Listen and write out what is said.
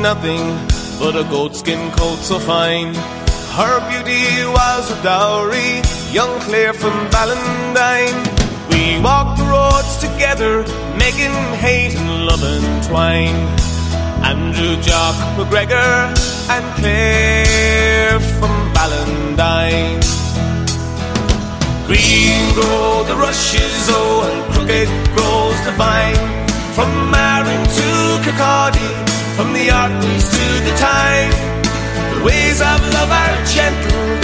nothing but a goatskin coat so fine. Her beauty was her dowry, young Claire from Ballandine. We walked the roads together, making hate and love entwine. Andrew Jock McGregor and Claire from Ballandine. Green grow the rushes, oh, and crooked grows the vine. From Marin to Kirkcaldy, from the Orkneys to the Tyne, the ways of love are gentle